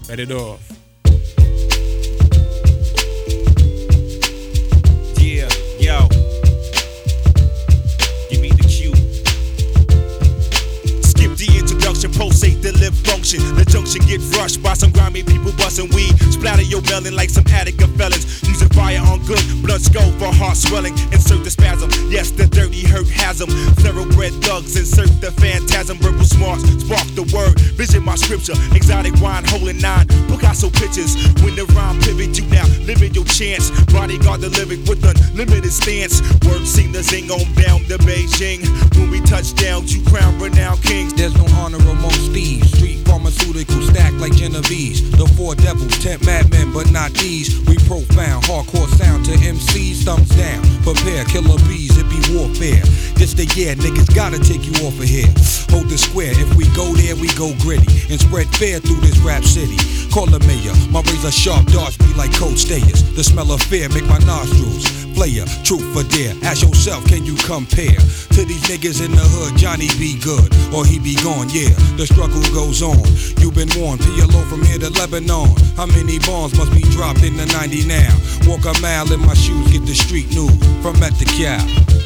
Let it off. Yeah, yo. Give me the cue. Skip the introduction, pulsate the lip function. The junction get rushed by some grimy people busting weed. Splatter your melon like some Attica felons. Using fire on good, blood skull for heart swelling. Insert the spasm, yes, the dirty hurt has them. Thoroughbred thugs, insert the phantasm. Verbal smarts, spark the word. Vision my scripture, exotic wine, holding nine. Picasso pictures, when the rhyme pivot, you now living your chance. Bodyguard the lyric with unlimited stance. Words seem to zing on down to Beijing. When we touch down, you crown renowned kings. There's no honor amongst thieves. Street pharmaceuticals stacked like Genovese. The four devils tempt madmen, but not these. We profound, hardcore sound to MCs, thumbs down. Prepare, killer bees, hippie warfare. This the year, niggas gotta take you off of here. Hold the square, if we go there, we go gritty. And spread fear through this rap city. Call the mayor, my razor sharp darts be like cold stayers. The smell of fear make my nostrils flare. Truth for dare, ask yourself, can you compare to these niggas in the hood? Johnny be good, or he be gone, yeah. The struggle goes on, you've been warned. PLO from here to Lebanon. How many bombs must be dropped in the 90 now? Walk a mile in my shoes, get the street news from at the cow.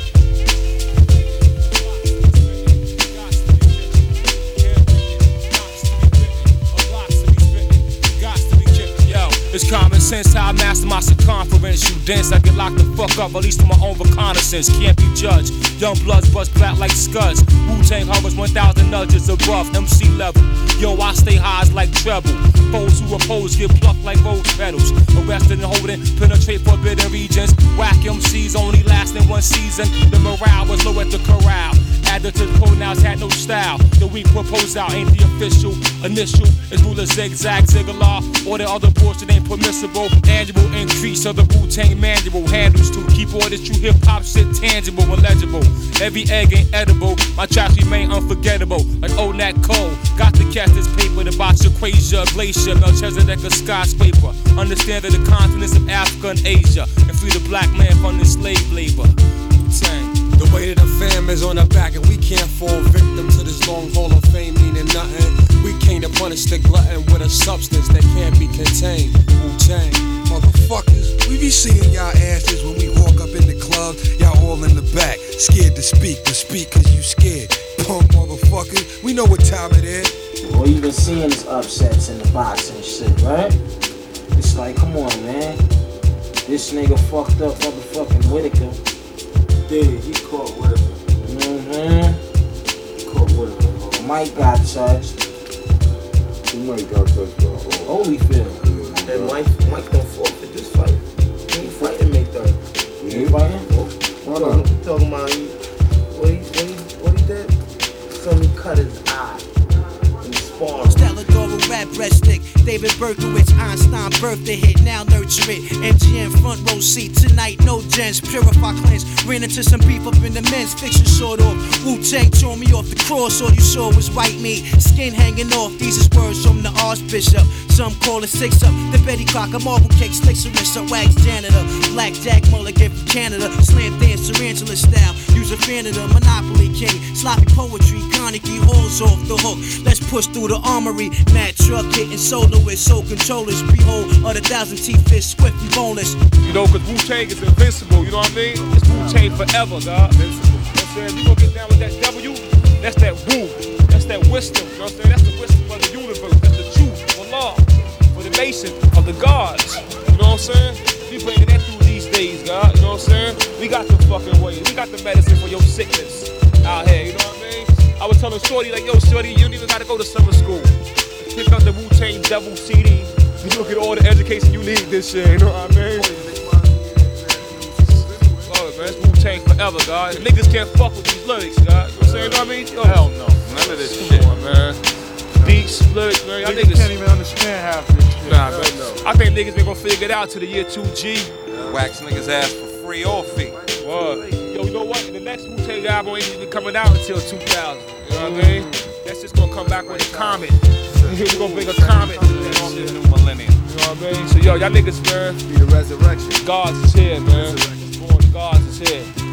It's common sense how I master my circumference. You dense, I get locked the fuck up, at least to my own reconnaissance. Can't be judged. Young bloods bust back like scuds. Wu-Tang hovers 1,000 nudges above MC level. Yo, I stay high as like treble. Foes who oppose get plucked like rose petals. Arrested and holding, penetrate forbidden regions. Whack MCs only lasting one season. The morale was low at the corral. Added to the pronouns had no style. The weak propose out ain't the official. Initial is ruler zigzag, ziggalar. Or the other portion ain't permissible. Annual increase of the Wu-Tang manual. Handles to keep all this true hip-hop shit tangible and legible. Every egg ain't edible. My tracks remain unforgettable. Like old Nat Cole. Got to catch this paper. The box Equasia, Glacier, Melchizedek, a skyscraper. Understanding the continents of Africa and Asia. And free the black man from the slave labor. Wu-Tang. The weight of the fam is on our back and we can't fall victim to this long haul of fame meaning nothing. We came to punish the glutton with a substance that can't be contained. Wu-Tang. Motherfuckers, we be seeing y'all asses when we walk up in the club. Y'all all in the back, scared to speak, but speak cause you scared. Punk motherfuckers, we know what time it is. All you been seeing is upsets in the box and shit, right? It's like, come on, man. This nigga fucked up motherfucking Whitaker. Yeah, he caught Whitaker. He caught Whitaker. Mike got touched. Who Mike got touched by? Holyfield. And Mike don't forfeit this fight. He ain't fighting May 3rd. You ain't fighting? Why not? Talking about what he did? So he cut his eye. Stella Dora rap breaststick. David Berkowitz, Einstein birthday hit, now nurture it. MGM front row seat tonight, no gents. Purify cleanse. Ran into some beef up in the men's fiction sort of. Wu-Tang tore me off the cross, all you saw was white meat. Skin hanging off, these is words from the Archbishop. Some call it six up. The Betty Crocker marble cake, slicks a wax janitor. Black Jack Mulligan from Canada. Slam dance, tarantula style. Use a fan of the Monopoly King. Sloppy poetry, Carnegie Hall's off the hook. Let's push through the armory. Mad truck hitting soloists, soul controllers. Behold, of the 1,000 teeth fish, swift and boneless. You know, cause Wu-Tang is invincible, you know what I mean? It's Wu-Tang forever, God. You know what I'm saying? You gonna get down with that W, that's that Wu. That's that wisdom, you know what I'm saying? That's the wisdom of the universe. That's the truth, for law, for the nation, of the gods. You know what I'm saying? We bringing that through these days, God. You know what I'm saying? We got the fucking ways. We got the medicine for your sickness out here, you know what I mean? I was telling Shorty, like, yo, Shorty, you don't even gotta go to summer school. Pick up the Wu-Tang Devil CD. You look at all the education you need this year, you know what I mean? Oh, man, it's Wu-Tang forever, God. Niggas can't fuck with these lyrics, God. You know what I'm saying? You know what I mean? Yo, hell no. None of this shit. Come on, man. Beats, lyrics, man. Y'all niggas can't even understand half this shit. Nah, man. I think niggas been gonna figure it out to the year 2G. Wax niggas ass for free or fee. Word. Yo, you know what? The next Wu-Tang album ain't even coming out until 2000. You know what I mean? That's just gonna come back with a comet. We're gonna bring a comet to this shit. New millennium. You know what I mean? So yo, y'all niggas, man. Be the resurrection. Gods is here, man. Born gods is here.